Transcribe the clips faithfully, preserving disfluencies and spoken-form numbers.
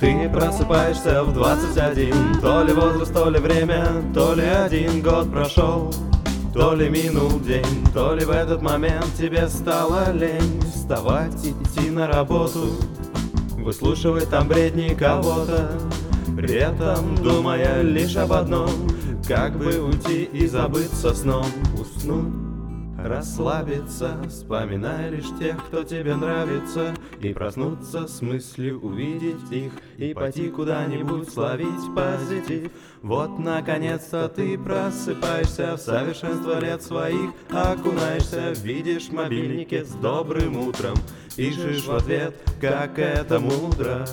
Ты просыпаешься в двадцать один, то ли возраст, то ли время, то ли один год прошел, то ли минул день, то ли в этот момент тебе стало лень вставать и идти на работу, выслушивать там бредни кого-то, при этом думая лишь об одном: как бы уйти и забыться сном, уснуть, расслабиться, вспоминая лишь тех, кто тебе нравится, и проснуться с мыслью увидеть их, и пойти куда-нибудь словить позитив. Вот наконец-то ты просыпаешься, в совершенство лет своих окунаешься, видишь в мобильнике с добрым утром, пишешь в ответ, как это мудро.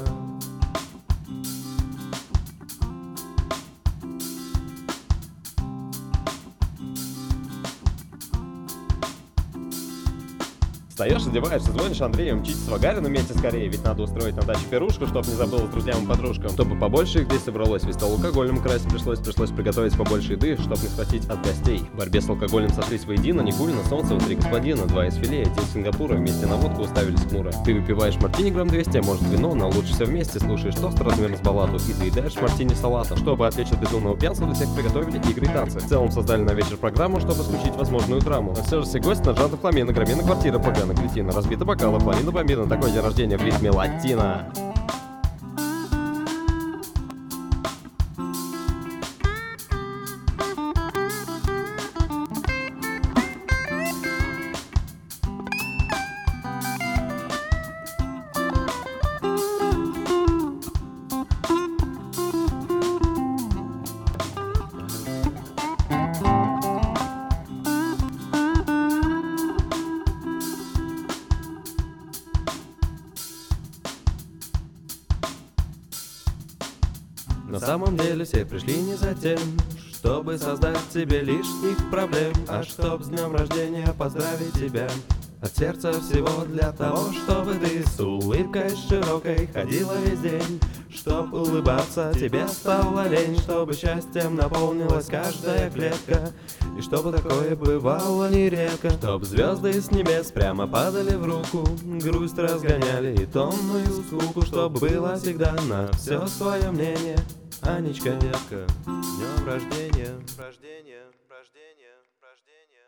Встаешь, одеваешься, звонишь Андрею, мчитесь в Агарину вместе скорее, ведь надо устроить на даче пирушку, чтоб не забыл с друзьям и подружкам. Чтобы побольше их здесь собралось, ведь стол алкогольным красить пришлось, пришлось приготовить побольше еды, чтоб не схватить от гостей. В борьбе с алкоголем сошлись воедино Никулина, Солнцева, три господина, два из филе, один Сингапура, вместе на водку уставились хмуро. Ты выпиваешь мартини грамм двести, а может вино, но лучше все вместе, слушаешь тост размером с балату и заедаешь мартини салатом. Чтобы отвлечь от безумного пьянства, для всех приготовили игры и танцы. В целом создали на вечер программу, чтобы исключить возможную драму. Но все же все гости нажаты фламена, громена квартира погана, кретина, разбита бокалы, половина бомбина, такой день рождения в ритме латино. На самом деле все пришли не за тем, чтобы создать тебе лишних проблем, а чтоб с днем рождения поздравить тебя от сердца всего, для того, чтобы ты с улыбкой широкой ходила весь день, чтоб улыбаться тебе стало лень, чтобы счастьем наполнилась каждая клетка, и чтобы такое бывало нередко, чтоб звезды с небес прямо падали в руку, грусть разгоняли и томную скуку, чтоб было всегда на все свое мнение. Анечка, детка, с днем рождения, рождения, рождения, рождения.